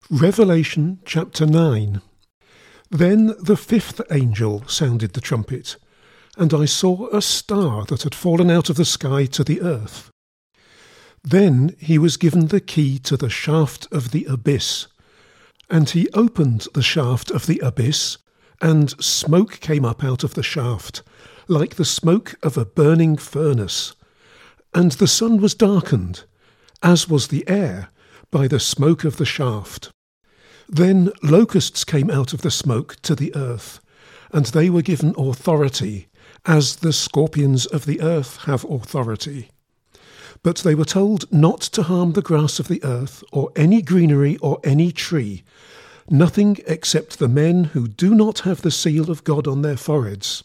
Revelation chapter 9. Then the fifth angel sounded the trumpet, and I saw a star that had fallen out of the sky to the earth. Then he was given the key to the shaft of the abyss, and he opened the shaft of the abyss, and smoke came up out of the shaft, like the smoke of a burning furnace. And the sun was darkened, as was the air, by the smoke of the shaft. Then locusts came out of the smoke to the earth, and they were given authority, as the scorpions of the earth have authority. But they were told not to harm the grass of the earth, or any greenery, or any tree, nothing except the men who do not have the seal of God on their foreheads.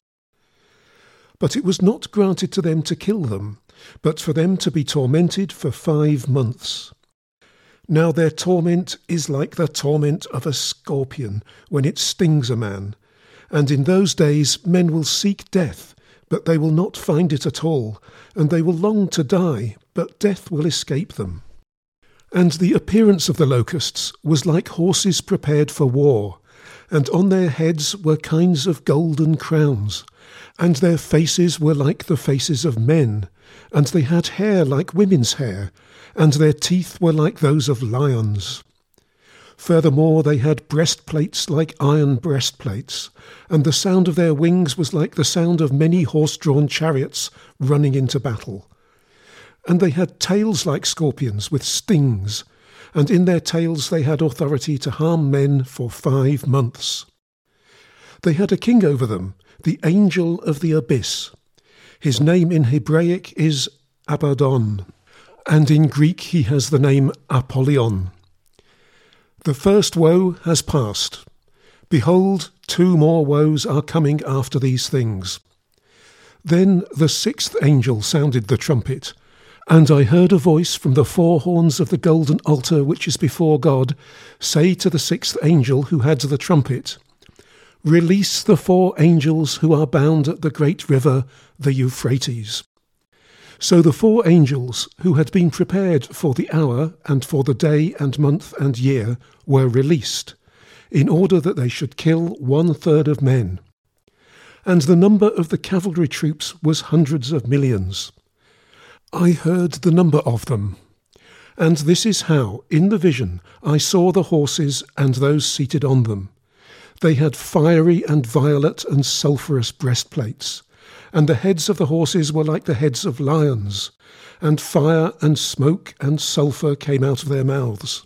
But it was not granted to them to kill them, but for them to be tormented for 5 months. Now their torment is like the torment of a scorpion when it stings a man. And in those days men will seek death, but they will not find it at all, and they will long to die, but death will escape them. And the appearance of the locusts was like horses prepared for war, and on their heads were kinds of golden crowns, and their faces were like the faces of men, and they had hair like women's hair, and their teeth were like those of lions. Furthermore, they had breastplates like iron breastplates, and the sound of their wings was like the sound of many horse-drawn chariots running into battle. And they had tails like scorpions with stings, and in their tails they had authority to harm men for 5 months. They had a king over them, the angel of the abyss. His name in Hebraic is Abaddon, and in Greek he has the name Apollyon. The first woe has passed. Behold, 2 more woes are coming after these things. Then the 6th angel sounded the trumpet, and I heard a voice from the 4 horns of the golden altar which is before God say to the 6th angel who had the trumpet, "Release the 4 angels who are bound at the great river, the Euphrates." So the 4 angels who had been prepared for the hour and for the day and month and year were released, in order that they should kill 1/3 of men. And the number of the cavalry troops was hundreds of millions. I heard the number of them. And this is how, in the vision, I saw the horses and those seated on them. They had fiery and violet and sulphurous breastplates, and the heads of the horses were like the heads of lions, and fire and smoke and sulphur came out of their mouths.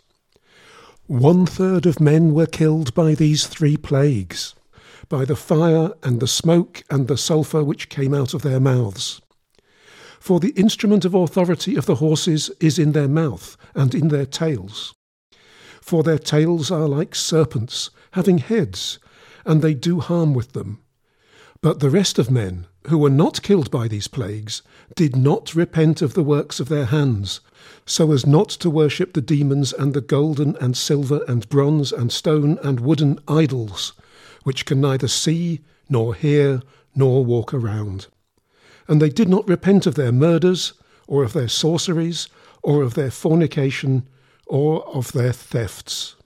1/3 of men were killed by these 3 plagues, by the fire and the smoke and the sulphur which came out of their mouths. For the instrument of authority of the horses is in their mouth and in their tails. For their tails are like serpents, having heads, and they do harm with them. But the rest of men, who were not killed by these plagues, did not repent of the works of their hands, so as not to worship the demons and the golden and silver and bronze and stone and wooden idols, which can neither see, nor hear, nor walk around. And they did not repent of their murders, or of their sorceries, or of their fornication, or of their thefts.